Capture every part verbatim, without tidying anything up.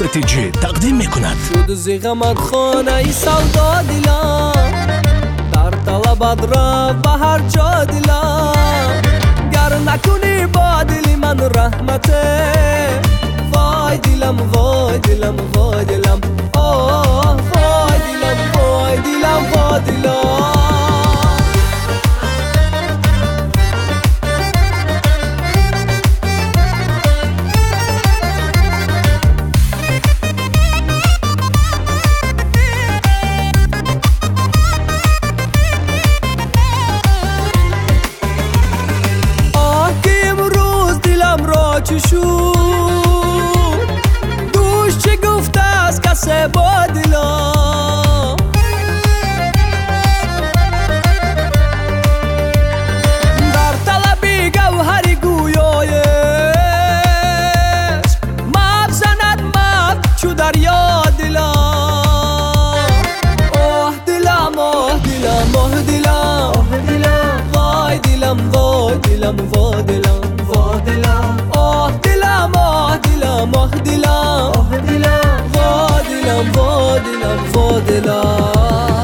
استراتژی تقدیم میکند. شد زیغمت خانه ای سودا دلم، در طلبت را به هر جا دلم. گر نکنی با دل من رحمته، وای دلم وای دلم وای دلم، آه وای دلم وای دلم وای دلم. چی شد دوش چه گفته است کسی با دلم، در طلبی گوهری گویایش مب زند مب چو دریا دلم. آه دلم آه دلم آه دلم وای دلم وای دلم وای دلم وای دلم. آه دلم آه دلم آه دلم آه دلم وای دلم وای دلم وای دلم.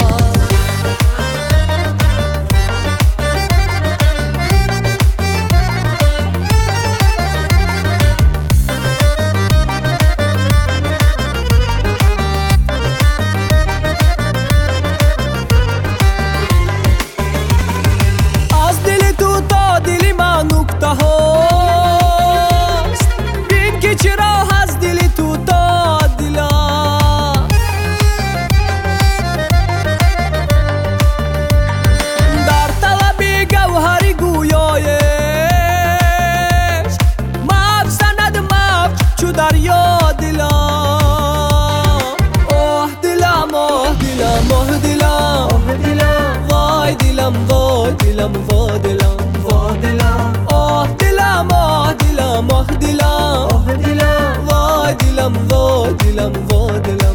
از دل تو تا دل من نکته ها، چرا از دل تو تا دلم. در طلبی گوهری گویایش مب زند مب چو دریا دلم. آه دلم آه دلم آه دلم وای دلم وای دلم وای دلم وای دلم. آه دلم آه دلم آه دلم وای دلم وای دلم وای دلم.